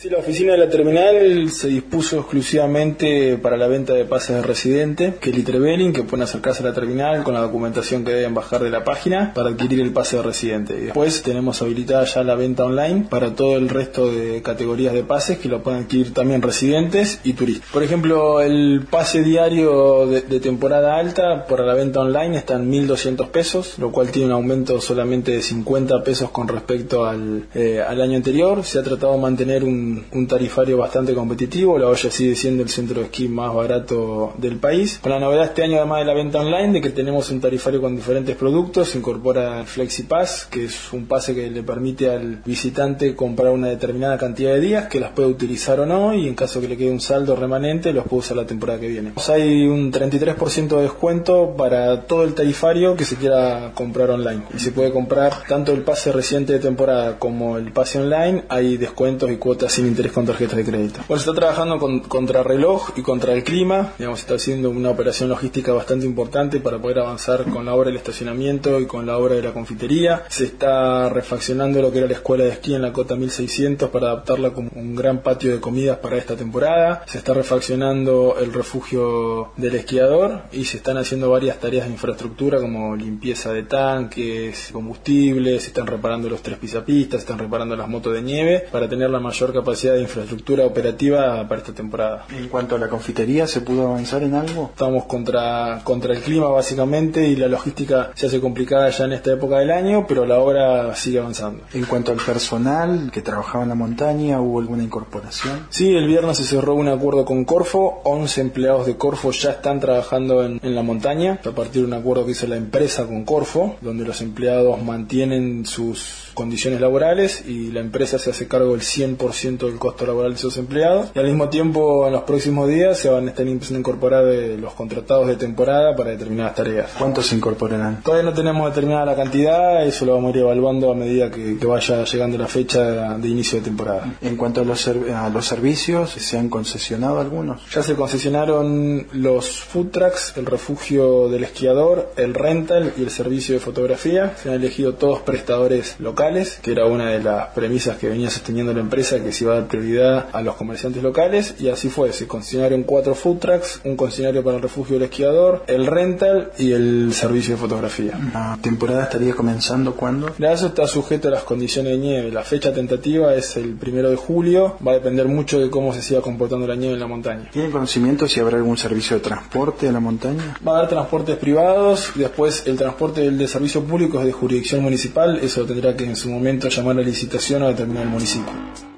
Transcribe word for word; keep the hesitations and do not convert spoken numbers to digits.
Sí, la oficina de la terminal se dispuso exclusivamente para la venta de pases de residente, que es Litrevening, que pueden acercarse a la terminal con la documentación que deben bajar de la página para adquirir el pase de residente. Y después tenemos habilitada ya la venta online para todo el resto de categorías de pases que lo pueden adquirir también residentes y turistas. Por ejemplo, el pase diario de, de temporada alta para la venta online está en mil doscientos pesos, lo cual tiene un aumento solamente de cincuenta pesos con respecto al, eh, al año anterior. Se ha tratado de mantener un un tarifario bastante competitivo. La Hoya sigue siendo el centro de esquí más barato del país, con la novedad este año, además de la venta online, de que tenemos un tarifario con diferentes productos. Se incorpora el FlexiPass, que es un pase que le permite al visitante comprar una determinada cantidad de días, que las puede utilizar o no, y en caso que le quede un saldo remanente los puede usar la temporada que viene. Hay un treinta y tres por ciento de descuento para todo el tarifario que se quiera comprar online, y se puede comprar tanto el pase reciente de temporada como el pase online. Hay descuentos y cuotas sin interés con tarjetas de crédito. Bueno, se está trabajando con, contra reloj y contra el clima. Digamos, se está haciendo una operación logística bastante importante para poder avanzar con la obra del estacionamiento y con la obra de la confitería. Se está refaccionando lo que era la escuela de esquí en la cota mil seiscientos para adaptarla como un gran patio de comidas para esta temporada. Se está refaccionando el refugio del esquiador y se están haciendo varias tareas de infraestructura como limpieza de tanques, combustible. Se están reparando los tres pisapistas, se están reparando las motos de nieve para tener la mayor capacidad de infraestructura operativa para esta temporada. En cuanto a la confitería, ¿se pudo avanzar en algo? Estamos contra, contra el clima básicamente, y la logística se hace complicada ya en esta época del año, pero la obra sigue avanzando. En cuanto al personal que trabajaba en la montaña, ¿hubo alguna incorporación? Sí, el viernes se cerró un acuerdo con Corfo. once empleados de Corfo ya están trabajando en, en la montaña, a partir de un acuerdo que hizo la empresa con Corfo, donde los empleados mantienen sus condiciones laborales y la empresa se hace cargo del cien por ciento del costo laboral de sus empleados, y al mismo tiempo en los próximos días se van a estar empezando a incorporar de los contratados de temporada para determinadas tareas. ¿Cuántos se incorporarán? Todavía no tenemos determinada la cantidad, eso lo vamos a ir evaluando a medida que, que vaya llegando la fecha de inicio de temporada. En cuanto a los, a los servicios, ¿se han concesionado algunos? Ya se concesionaron los food trucks, el refugio del esquiador, el rental y el servicio de fotografía. Se han elegido todos prestadores locales, que era una de las premisas que venía sosteniendo la empresa, que se iba a dar prioridad a los comerciantes locales, y así fue. Se concesionaron cuatro food trucks, un concesionario para el refugio del esquiador, el rental y el servicio de fotografía. ¿La temporada estaría comenzando cuándo? Eso está sujeto a las condiciones de nieve. La fecha tentativa es el primero de julio. Va a depender mucho de cómo se siga comportando la nieve en la montaña. ¿Tienen conocimiento si habrá algún servicio de transporte a la montaña? Va a haber transportes privados. Después el transporte del de servicio público es de jurisdicción municipal. Eso tendrá que en su momento llamar a licitación o determinar el municipio.